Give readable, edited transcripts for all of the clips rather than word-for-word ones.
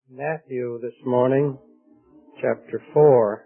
Matthew this morning, chapter 4.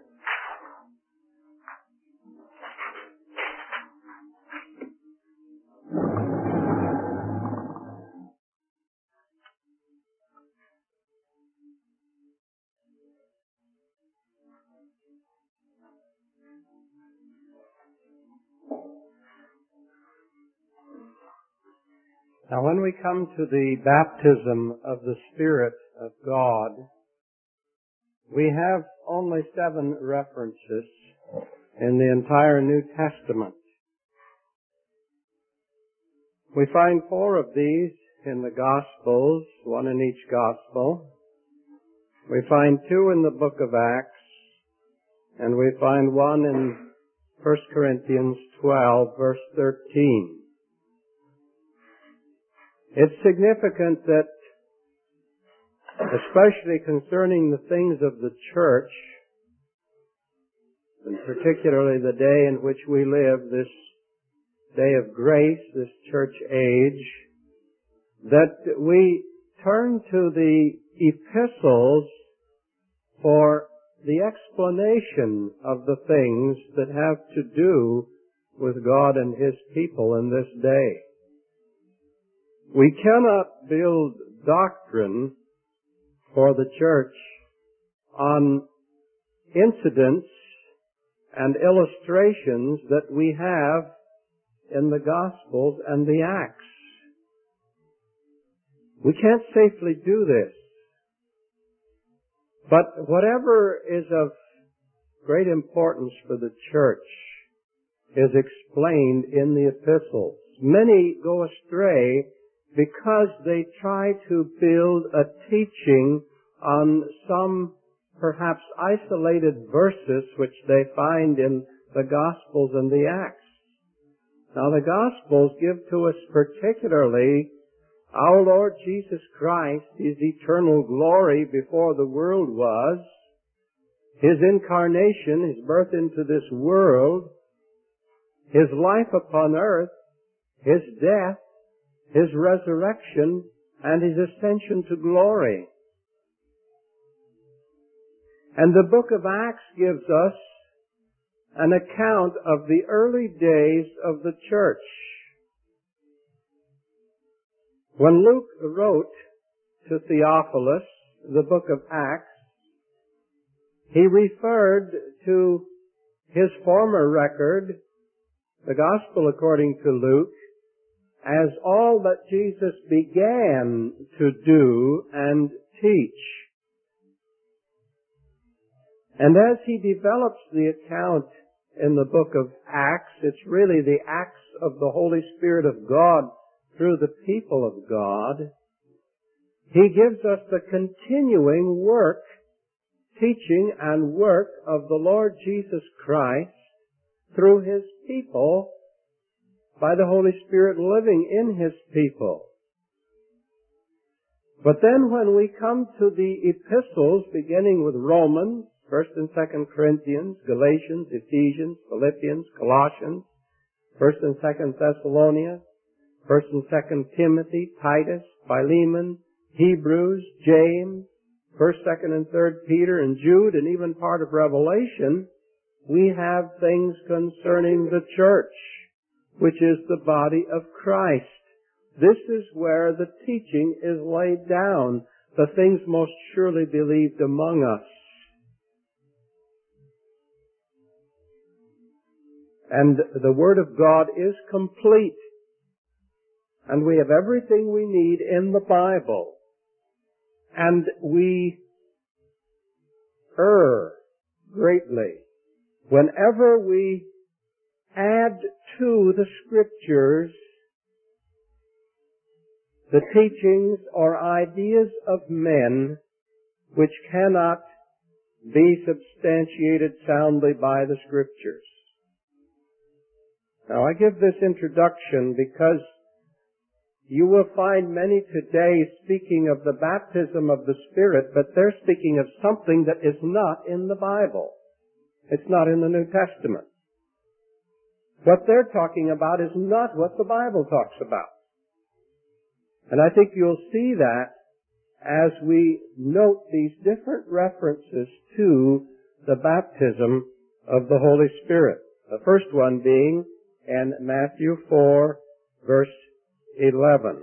Now when we come to the baptism of the Spirit of God, we have only 7 references in the entire New Testament. We find 4 of these in the Gospels, 1 in each Gospel. We find 2 in the book of Acts, and we find 1 in 1 Corinthians 12, verse 13. It's significant that, especially concerning the things of the church, and particularly the day in which we live, this day of grace, this church age, that we turn to the epistles for the explanation of the things that have to do with God and His people in this day. We cannot build doctrine for the church on incidents and illustrations that we have in the Gospels and the Acts. We can't safely do this. But whatever is of great importance for the church is explained in the epistles. Many go astray because they try to build a teaching on some perhaps isolated verses which they find in the Gospels and the Acts. Now the Gospels give to us particularly our Lord Jesus Christ, His eternal glory before the world was, His incarnation, His birth into this world, His life upon earth, His death, His resurrection, and His ascension to glory. And the book of Acts gives us an account of the early days of the church. When Luke wrote to Theophilus the book of Acts, he referred to his former record, the Gospel according to Luke, as all that Jesus began to do and teach. And as he develops the account in the book of Acts, it's really the acts of the Holy Spirit of God through the people of God. He gives us the continuing work, teaching and work of the Lord Jesus Christ through His people, by the Holy Spirit living in His people. But then when we come to the epistles, beginning with Romans, 1st and 2nd Corinthians, Galatians, Ephesians, Philippians, Colossians, 1st and 2nd Thessalonians, 1st and 2nd Timothy, Titus, Philemon, Hebrews, James, 1st, 2nd, and 3rd Peter, and Jude, and even part of Revelation, we have things concerning the church, which is the body of Christ. This is where the teaching is laid down, the things most surely believed among us. And the Word of God is complete. And we have everything we need in the Bible. And we err greatly whenever we add to the Scriptures the teachings or ideas of men which cannot be substantiated soundly by the Scriptures. Now I give this introduction because you will find many today speaking of the baptism of the Spirit, but they're speaking of something that is not in the Bible. It's not in the New Testament. What they're talking about is not what the Bible talks about. And I think you'll see that as we note these different references to the baptism of the Holy Spirit. The first one being in Matthew 4, verse 11.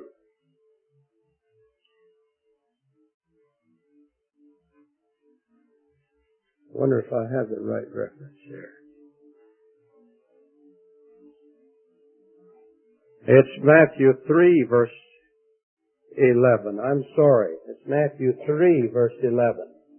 I wonder if I have the right reference here. It's Matthew 3, verse 11. I'm sorry. It's Matthew 3, verse 11.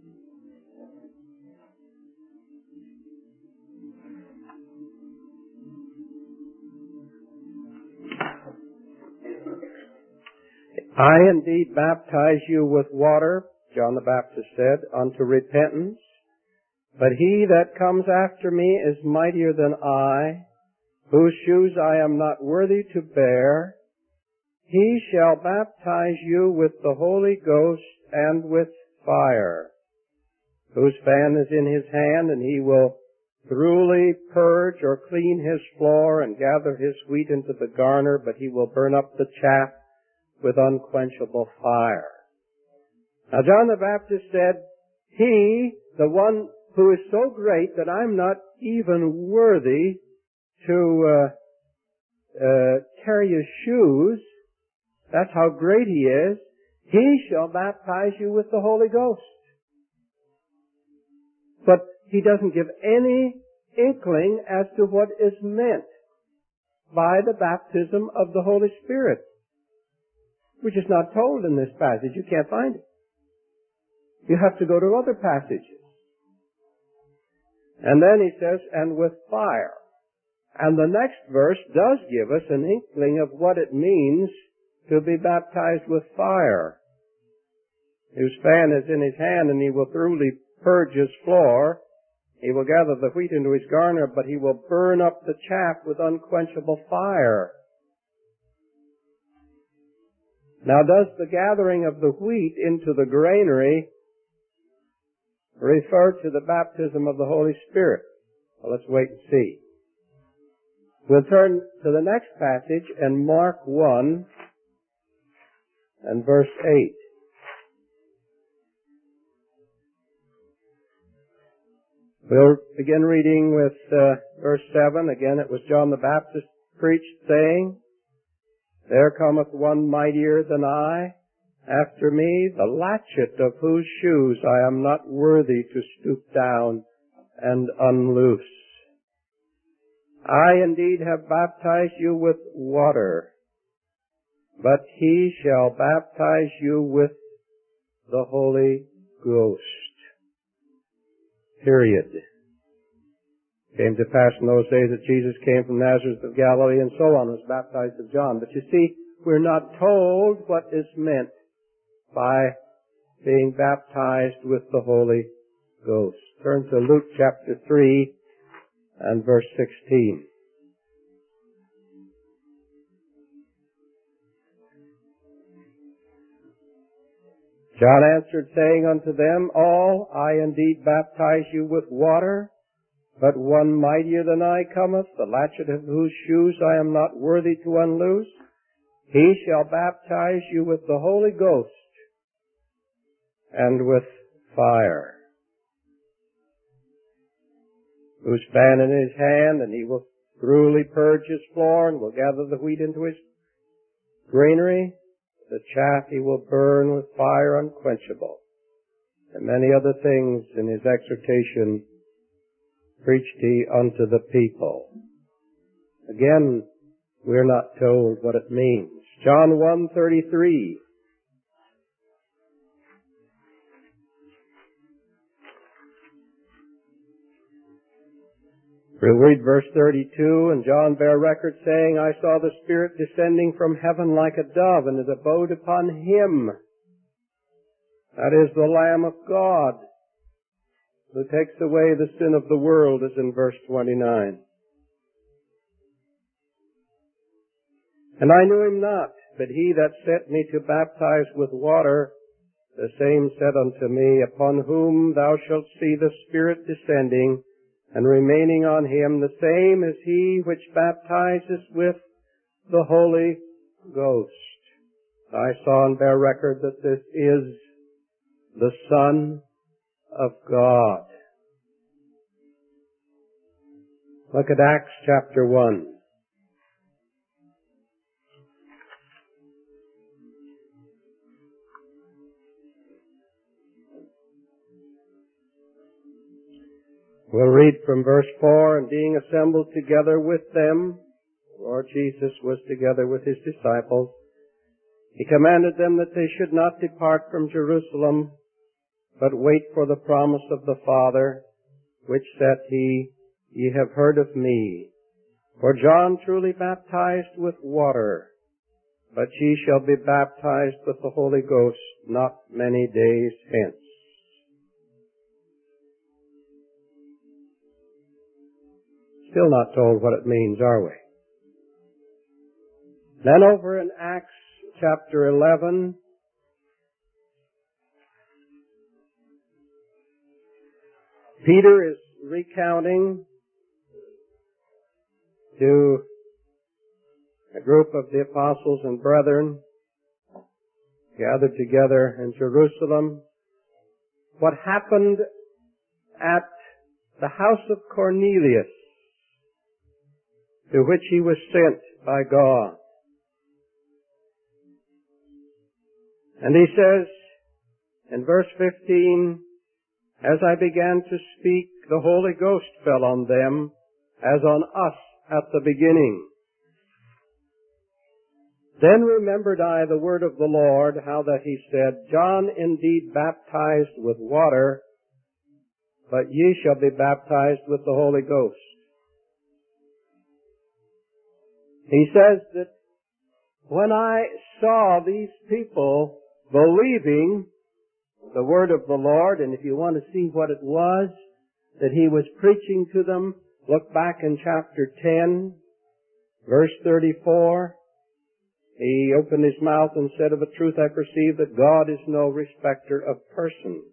I indeed baptize you with water, John the Baptist said, unto repentance. But he that comes after me is mightier than I, whose shoes I am not worthy to bear. He shall baptize you with the Holy Ghost and with fire, whose fan is in his hand, and he will thoroughly purge or clean his floor and gather his wheat into the garner, but he will burn up the chaff with unquenchable fire. Now John the Baptist said, he, the one who is so great that I'm not even worthy to carry his shoes, that's how great he is, he shall baptize you with the Holy Ghost. But he doesn't give any inkling as to what is meant by the baptism of the Holy Spirit, which is not told in this passage. You can't find it. You have to go to other passages. And then he says, and with fire. And the next verse does give us an inkling of what it means to be baptized with fire. Whose fan is in his hand, and he will thoroughly purge his floor. He will gather the wheat into his garner, but he will burn up the chaff with unquenchable fire. Now, does the gathering of the wheat into the granary refer to the baptism of the Holy Spirit? Well, let's wait and see. We'll turn to the next passage in Mark 1 and verse 8. We'll begin reading with verse 7. Again, it was John the Baptist preached, saying, There cometh one mightier than I after me, the latchet of whose shoes I am not worthy to stoop down and unloose. I indeed have baptized you with water, but he shall baptize you with the Holy Ghost. Period. Came to pass in those days that Jesus came from Nazareth of Galilee and so on, was baptized of John. But you see, we're not told what is meant by being baptized with the Holy Ghost. Turn to Luke chapter 3 and verse 16. John answered, saying unto them all, I indeed baptize you with water, but one mightier than I cometh, the latchet of whose shoes I am not worthy to unloose. He shall baptize you with the Holy Ghost and with fire, whose fan in his hand, and he will thoroughly purge his floor, and will gather the wheat into his granary. The chaff he will burn with fire unquenchable. And many other things in his exhortation preached he unto the people. Again, we're not told what it means. John 1:33. We'll read verse 32, and John bare record, saying, I saw the Spirit descending from heaven like a dove, and it abode upon him. That is the Lamb of God, who takes away the sin of the world, as in verse 29. And I knew him not, but he that sent me to baptize with water, the same said unto me, Upon whom thou shalt see the Spirit descending, and remaining on him, the same is he which baptizes with the Holy Ghost. I saw and bear record that this is the Son of God. Look at Acts chapter 1. We'll read from verse 4, and being assembled together with them, Lord Jesus was together with His disciples, He commanded them that they should not depart from Jerusalem, but wait for the promise of the Father, which saith He, Ye have heard of me. For John truly baptized with water, but ye shall be baptized with the Holy Ghost not many days hence. Still not told what it means, are we? Then over in Acts chapter 11, Peter is recounting to a group of the apostles and brethren gathered together in Jerusalem what happened at the house of Cornelius, to which he was sent by God. And he says in verse 15, As I began to speak, the Holy Ghost fell on them as on us at the beginning. Then remembered I the word of the Lord, how that he said, John indeed baptized with water, but ye shall be baptized with the Holy Ghost. He says that when I saw these people believing the word of the Lord, and if you want to see what it was that he was preaching to them, look back in chapter 10, verse 34. He opened his mouth and said, Of a truth I perceive that God is no respecter of persons,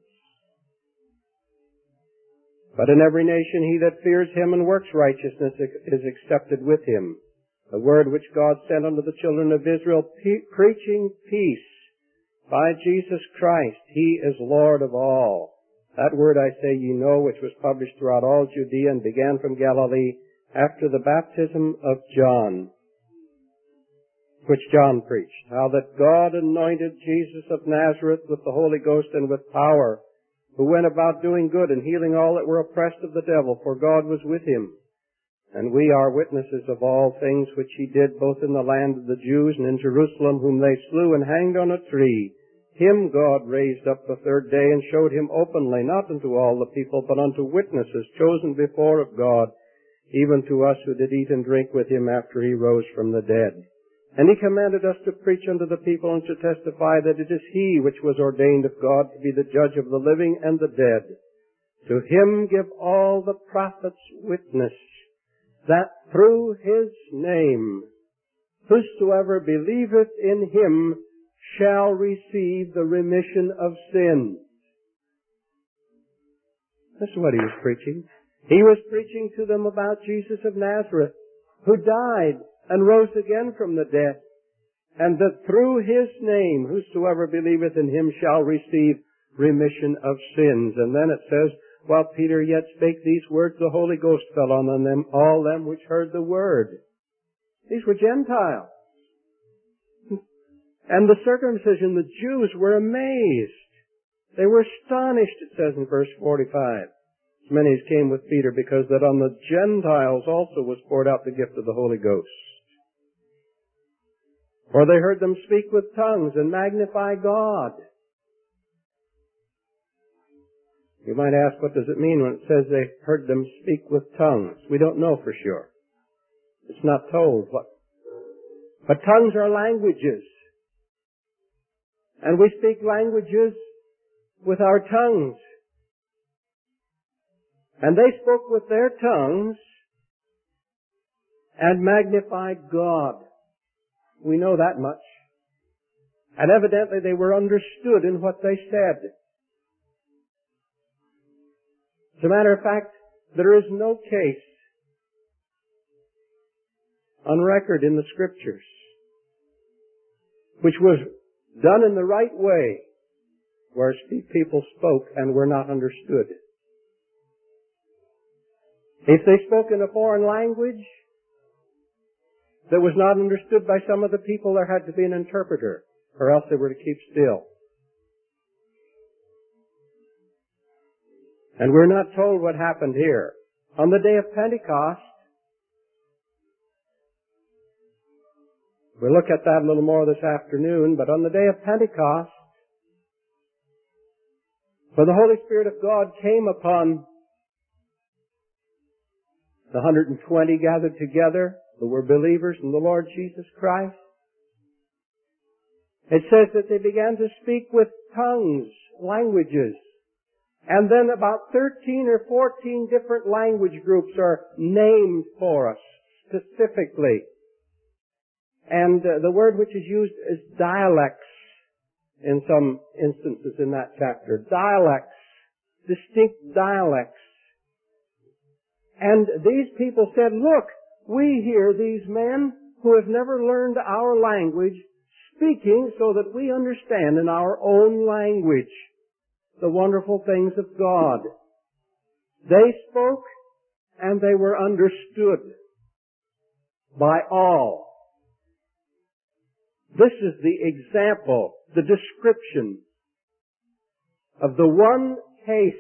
but in every nation he that fears him and works righteousness is accepted with him. The word which God sent unto the children of Israel, preaching peace by Jesus Christ. He is Lord of all. That word I say ye know, which was published throughout all Judea and began from Galilee after the baptism of John, which John preached, how that God anointed Jesus of Nazareth with the Holy Ghost and with power, who went about doing good and healing all that were oppressed of the devil, for God was with him. And we are witnesses of all things which he did, both in the land of the Jews and in Jerusalem, whom they slew and hanged on a tree. Him God raised up the third day and showed him openly, not unto all the people, but unto witnesses chosen before of God, even to us who did eat and drink with him after he rose from the dead. And he commanded us to preach unto the people and to testify that it is he which was ordained of God to be the judge of the living and the dead. To him give all the prophets witness, that through his name whosoever believeth in him shall receive the remission of sins. That's what he was preaching. He was preaching to them about Jesus of Nazareth, who died and rose again from the dead, and that through his name whosoever believeth in him shall receive remission of sins. And then it says, While Peter yet spake these words, the Holy Ghost fell on them, all them which heard the word. These were Gentiles. And the circumcision, the Jews, were amazed. They were astonished, it says in verse 45. As many as came with Peter, because that on the Gentiles also was poured out the gift of the Holy Ghost. For they heard them speak with tongues and magnify God. You might ask, what does it mean when it says they heard them speak with tongues? We don't know for sure. It's not told what. But tongues are languages. And we speak languages with our tongues. And they spoke with their tongues and magnified God. We know that much. And evidently they were understood in what they said. As a matter of fact, there is no case on record in the Scriptures which was done in the right way, where people spoke and were not understood. If they spoke in a foreign language that was not understood by some of the people, there had to be an interpreter, or else they were to keep still. And we're not told what happened here. On the day of Pentecost, we'll look at that a little more this afternoon, but on the day of Pentecost, when the Holy Spirit of God came upon the 120 gathered together who were believers in the Lord Jesus Christ, it says that they began to speak with tongues, languages, and then about 13 or 14 different language groups are named for us specifically. And the word which is used is dialects in some instances in that chapter. Dialects, distinct dialects. And these people said, look, we hear these men who have never learned our language speaking so that we understand in our own language the wonderful things of God. They spoke and they were understood by all. This is the example, the description of the one case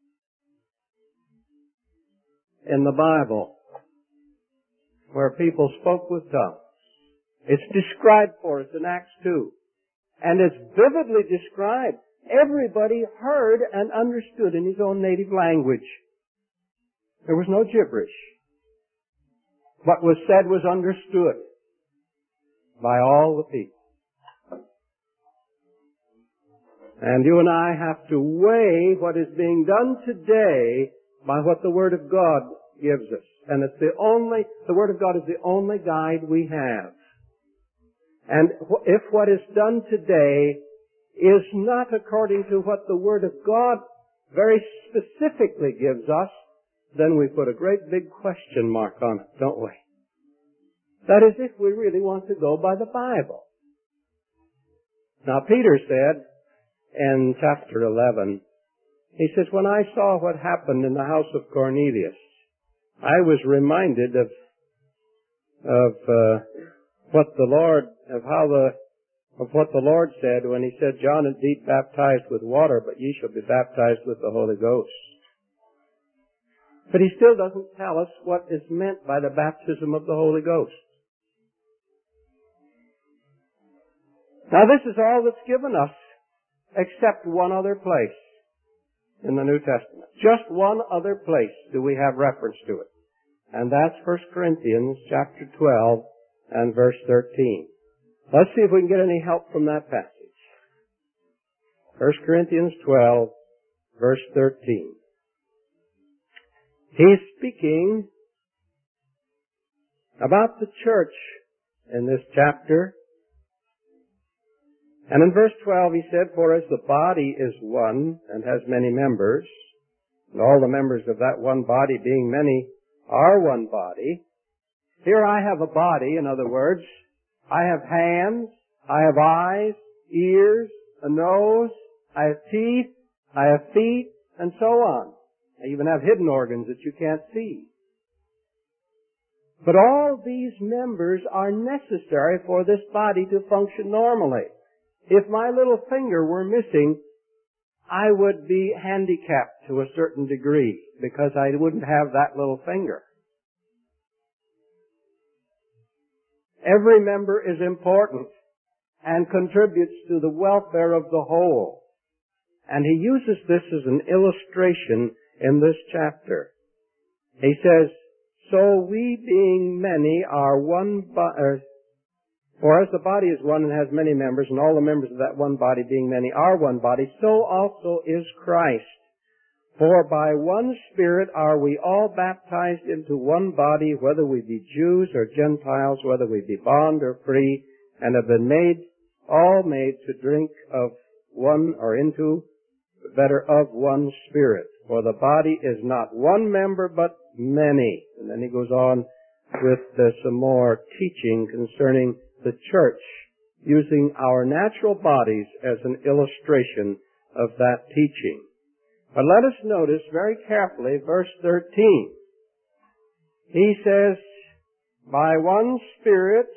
in the Bible where people spoke with tongues. It's described for us in Acts 2. And it's vividly described. Everybody heard and understood in his own native language. There was no gibberish. What was said was understood by all the people. And you and I have to weigh what is being done today by what the Word of God gives us. And it's the Word of God is the only guide we have. And if what is done today is not according to what the Word of God very specifically gives us, then we put a great big question mark on it, don't we? That is, if we really want to go by the Bible. Now, Peter said in chapter 11, he says, when I saw what happened in the house of Cornelius, I was reminded of what the Lord said when he said, John indeed baptized with water, but ye shall be baptized with the Holy Ghost. But he still doesn't tell us what is meant by the baptism of the Holy Ghost. Now this is all that's given us, except one other place in the New Testament. Just one other place do we have reference to it. And that's 1 Corinthians chapter 12 and verse 13. Let's see if we can get any help from that passage. 1 Corinthians 12, verse 13. He's speaking about the church in this chapter. And in verse 12 he said, for as the body is one and has many members, and all the members of that one body being many are one body. Here I have a body, in other words. I have hands, I have eyes, ears, a nose, I have teeth, I have feet, and so on. I even have hidden organs that you can't see. But all these members are necessary for this body to function normally. If my little finger were missing, I would be handicapped to a certain degree because I wouldn't have that little finger. Every member is important and contributes to the welfare of the whole. And he uses this as an illustration in this chapter. He says, so we being many are one body, for as the body is one and has many members, and all the members of that one body being many are one body, so also is Christ. For by one Spirit are we all baptized into one body, whether we be Jews or Gentiles, whether we be bond or free, and have been all made to drink of one or into, better, of one Spirit. For the body is not one member, but many. And then he goes on with some more teaching concerning the church, using our natural bodies as an illustration of that teaching. But let us notice very carefully verse 13. He says, by one Spirit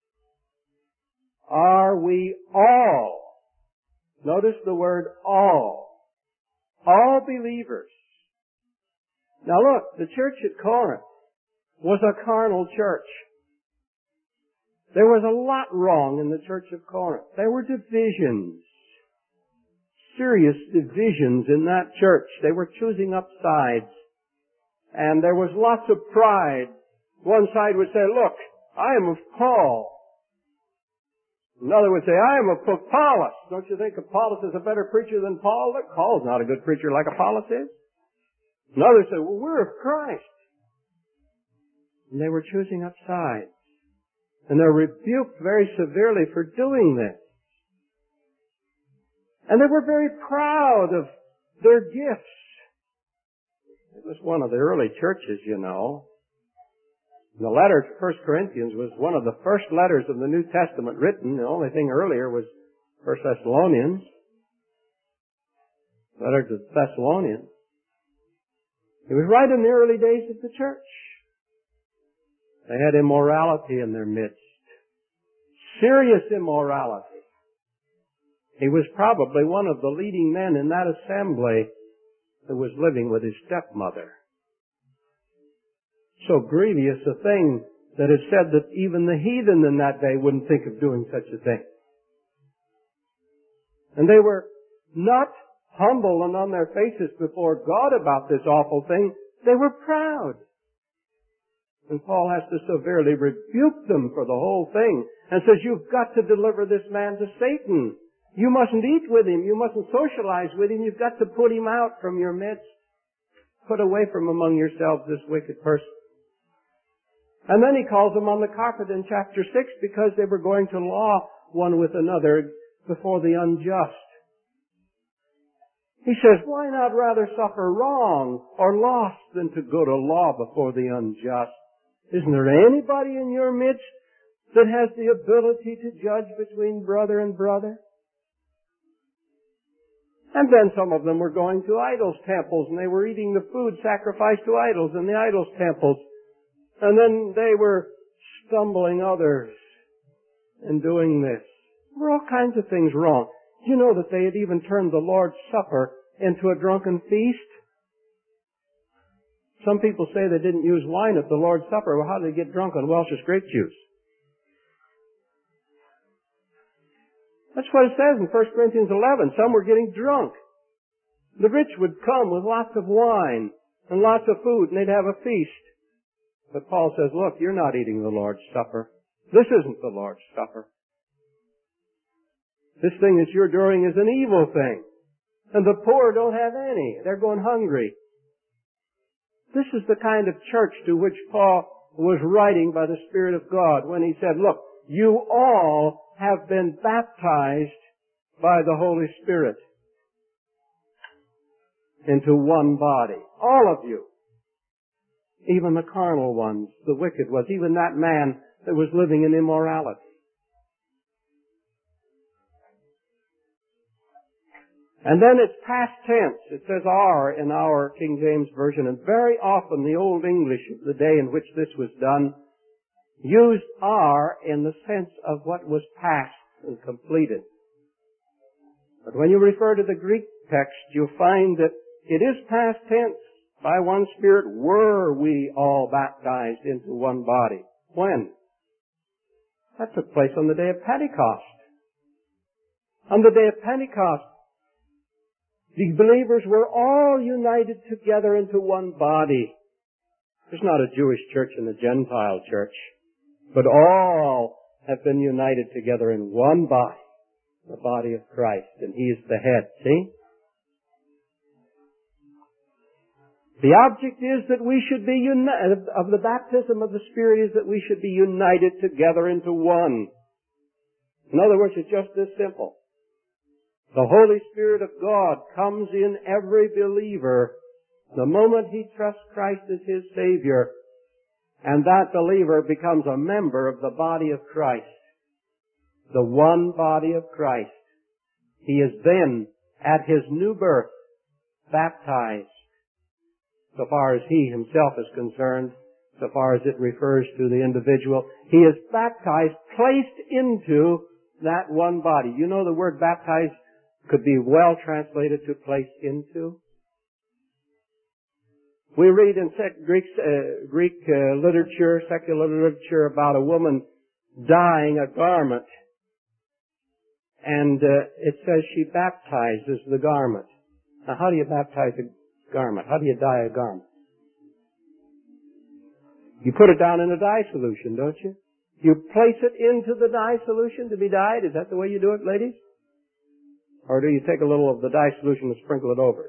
are we all. Notice the word all. All believers. Now look, the church at Corinth was a carnal church. There was a lot wrong in the church of Corinth. There were divisions. Serious divisions in that church. They were choosing up sides. And there was lots of pride. One side would say, look, I am of Paul. Another would say, I am of Apollos. Don't you think Apollos is a better preacher than Paul? Look, Paul's not a good preacher like Apollos is. Another said, well, we're of Christ. And they were choosing up sides. And they're rebuked very severely for doing this. And they were very proud of their gifts. It was one of the early churches, you know. The letter to 1 Corinthians was one of the first letters of the New Testament written. The only thing earlier was 1 Thessalonians. Letter to the Thessalonians. It was right in the early days of the church. They had immorality in their midst. Serious immorality. He was probably one of the leading men in that assembly that was living with his stepmother. So grievous a thing that it said that even the heathen in that day wouldn't think of doing such a thing. And they were not humble and on their faces before God about this awful thing. They were proud. And Paul has to severely rebuke them for the whole thing and says, you've got to deliver this man to Satan. You mustn't eat with him. You mustn't socialize with him. You've got to put him out from your midst. Put away from among yourselves this wicked person. And then he calls them on the carpet in chapter 6 because they were going to law one with another before the unjust. He says, why not rather suffer wrong or loss than to go to law before the unjust? Isn't there anybody in your midst that has the ability to judge between brother and brother? And then some of them were going to idols' temples and they were eating the food sacrificed to idols in the idols' temples. And then they were stumbling others in doing this. There were all kinds of things wrong. Do you know that they had even turned the Lord's Supper into a drunken feast? Some people say they didn't use wine at the Lord's Supper. Well, how did they get drunk on Welch's grape juice? That's what it says in 1 Corinthians 11. Some were getting drunk. The rich would come with lots of wine and lots of food, and they'd have a feast. But Paul says, look, you're not eating the Lord's Supper. This isn't the Lord's Supper. This thing that you're doing is an evil thing. And the poor don't have any. They're going hungry. This is the kind of church to which Paul was writing by the Spirit of God when he said, look, you all have been baptized by the Holy Spirit into one body. All of you. Even the carnal ones, the wicked ones, even that man that was living in immorality. And then it's past tense. It says are in our King James Version, and very often the Old English of the day in which this was done used are in the sense of what was past and completed. But when you refer to the Greek text, you'll find that it is past tense. By one Spirit were we all baptized into one body. When? That took place on the day of Pentecost. On the day of Pentecost, the believers were all united together into one body. There's not a Jewish church and a Gentile church, but all have been united together in one body, the body of Christ, and He is the head. See? The object is that we should be united, of the baptism of the Spirit is that we should be united together into one. In other words, it's just this simple. The Holy Spirit of God comes in every believer the moment he trusts Christ as his Savior, and that believer becomes a member of the body of Christ, the one body of Christ. He is then at his new birth, baptized, so far as he himself is concerned, so far as it refers to the individual. He is baptized, placed into that one body. You know the word baptized could be well translated to place into. We read in Greek literature, secular literature, about a woman dyeing a garment. And it says she baptizes the garment. Now, how do you baptize a garment? How do you dye a garment? You put it down in a dye solution, don't you? You place it into the dye solution to be dyed. Is that the way you do it, ladies? Or do you take a little of the dye solution and sprinkle it over it?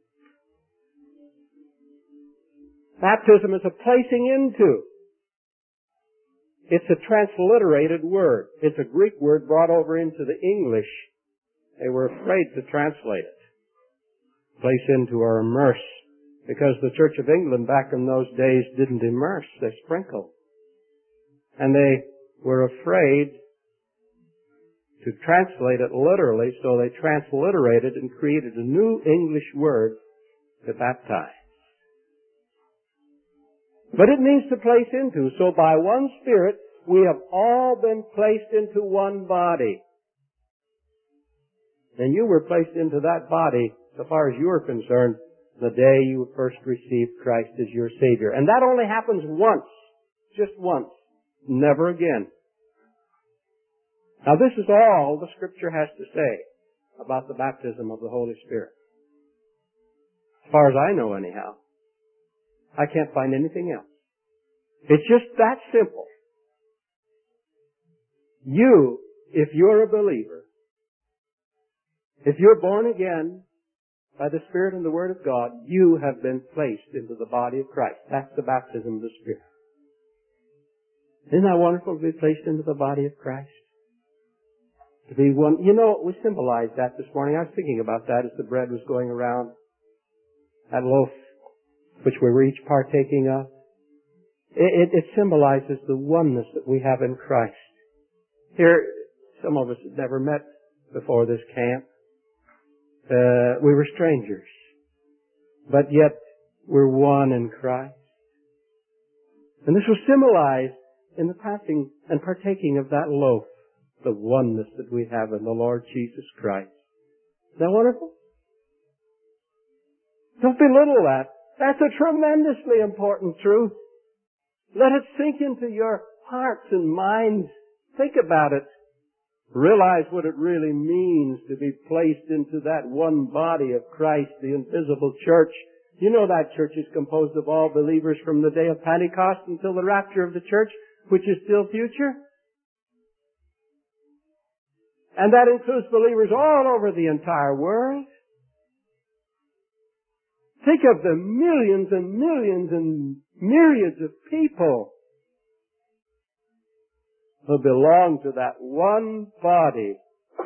Baptism is a placing into. It's a transliterated word. It's a Greek word brought over into the English. They were afraid to translate it. Place into or immerse. Because the Church of England back in those days didn't immerse, they sprinkled. And they were afraid to translate it literally, so they transliterated and created a new English word to baptize. But it means to place into. So by one Spirit, we have all been placed into one body. And you were placed into that body, so far as you are concerned, the day you first received Christ as your Savior. And that only happens once. Just once. Never again. Now this is all the Scripture has to say about the baptism of the Holy Spirit. As far as I know anyhow. I can't find anything else. It's just that simple. You, if you're a believer, if you're born again by the Spirit and the Word of God, you have been placed into the body of Christ. That's the baptism of the Spirit. Isn't that wonderful to be placed into the body of Christ? To be one. You know, we symbolized that this morning. I was thinking about that as the bread was going around. That loaf which we were each partaking of. It symbolizes the oneness that we have in Christ. Here, some of us had never met before this camp. We were strangers. But yet, we're one in Christ. And this was symbolized in the passing and partaking of that loaf, the oneness that we have in the Lord Jesus Christ. Isn't that wonderful? Don't belittle that. That's a tremendously important truth. Let it sink into your hearts and minds. Think about it. Realize what it really means to be placed into that one body of Christ, the invisible church. You know that church is composed of all believers from the day of Pentecost until the rapture of the church, which is still future. And that includes believers all over the entire world. Think of the millions and millions and myriads of people who belong to that one body.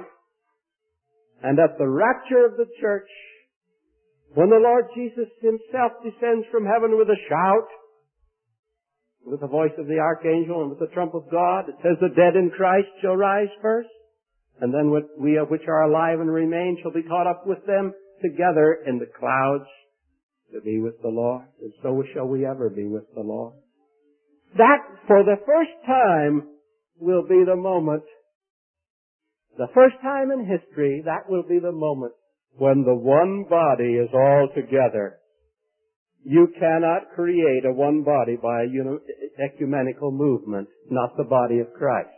And at the rapture of the church, when the Lord Jesus Himself descends from heaven with a shout, with the voice of the archangel and with the trump of God, it says the dead in Christ shall rise first, and then we of which are alive and remain shall be caught up with them together in the clouds to be with the Lord, and so shall we ever be with the Lord. That, for the first time, will be the moment, the first time in history, that will be the moment when the one body is all together. You cannot create a one body by a ecumenical movement, not the body of Christ.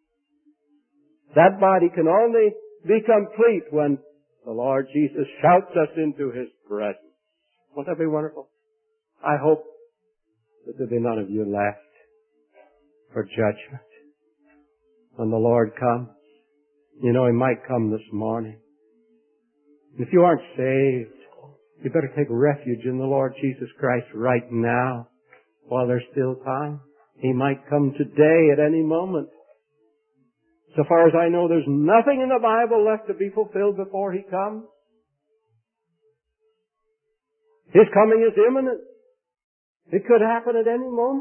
That body can only be complete when the Lord Jesus shouts us into His presence. Won't that be wonderful? I hope that there be none of you left for judgment when the Lord comes. You know, He might come this morning. If you aren't saved, you better take refuge in the Lord Jesus Christ right now while there's still time. He might come today at any moment. So far as I know, there's nothing in the Bible left to be fulfilled before He comes. His coming is imminent. It could happen at any moment.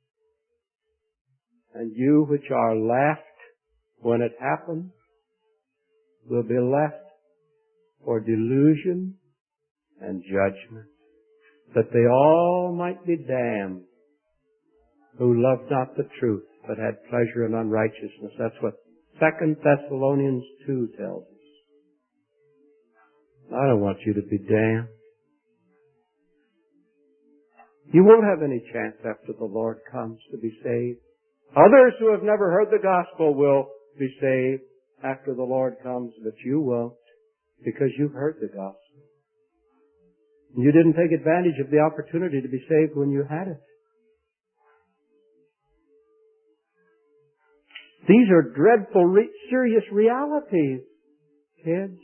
And you which are left when it happens will be left for delusion and judgment, that they all might be damned who loved not the truth, but had pleasure in unrighteousness. That's what 2 Thessalonians 2 tells us. I don't want you to be damned. You won't have any chance after the Lord comes to be saved. Others who have never heard the gospel will be saved after the Lord comes, but you won't, because you've heard the gospel. You didn't take advantage of the opportunity to be saved when you had it. These are dreadful, serious realities, kids.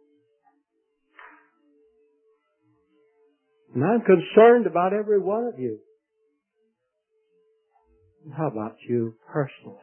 And I'm concerned about every one of you. How about you personally?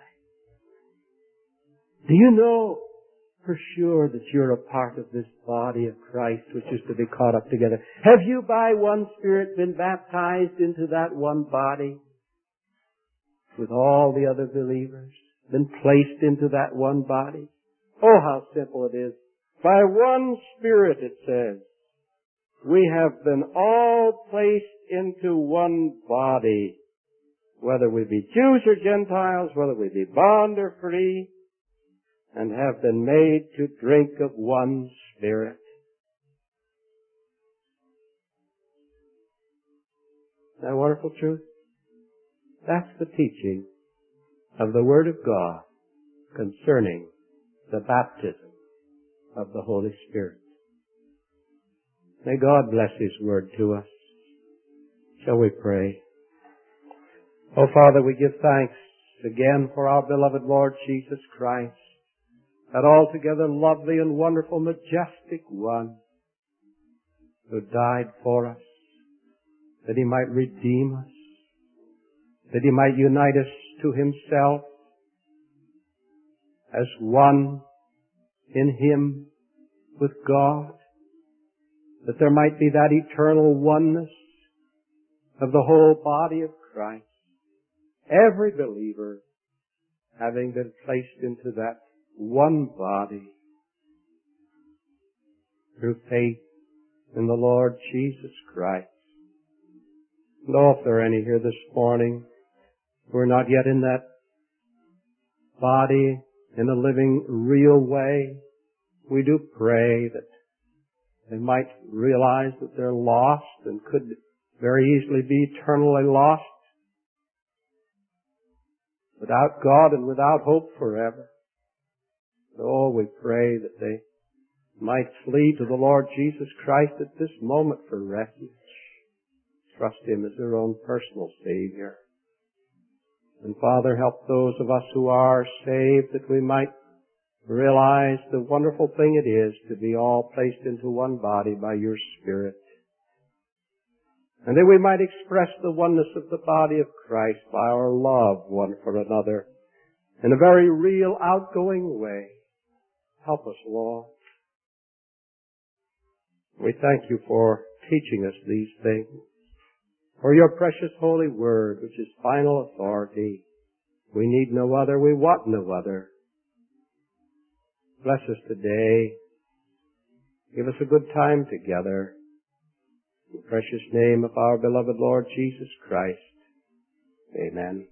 Do you know for sure that you're a part of this body of Christ which is to be caught up together? Have you by one Spirit been baptized into that one body with all the other believers? Been placed into that one body? Oh, how simple it is. By one Spirit, it says, we have been all placed into one body, whether we be Jews or Gentiles, whether we be bond or free, and have been made to drink of one Spirit. Isn't that a wonderful truth? That's the teaching of the Word of God concerning the baptism of the Holy Spirit. May God bless His Word to us. Shall we pray? Oh, Father, we give thanks again for our beloved Lord Jesus Christ, that altogether lovely and wonderful, majestic One who died for us, that He might redeem us, that He might unite us to Himself as one in Him with God, that there might be that eternal oneness of the whole body of Christ, every believer having been placed into that one body through faith in the Lord Jesus Christ. And oh, if there are any here this morning who are not yet in that body in a living, real way, we do pray that they might realize that they're lost and could very easily be eternally lost without God and without hope forever. Oh, we pray that they might flee to the Lord Jesus Christ at this moment for refuge. Trust Him as their own personal Savior. And Father, help those of us who are saved that we might realize the wonderful thing it is to be all placed into one body by Your Spirit. And that we might express the oneness of the body of Christ by our love one for another in a very real, outgoing way. Help us, Lord. We thank You for teaching us these things, for Your precious holy word, which is final authority. We need no other. We want no other. Bless us today. Give us a good time together. In the precious name of our beloved Lord Jesus Christ. Amen.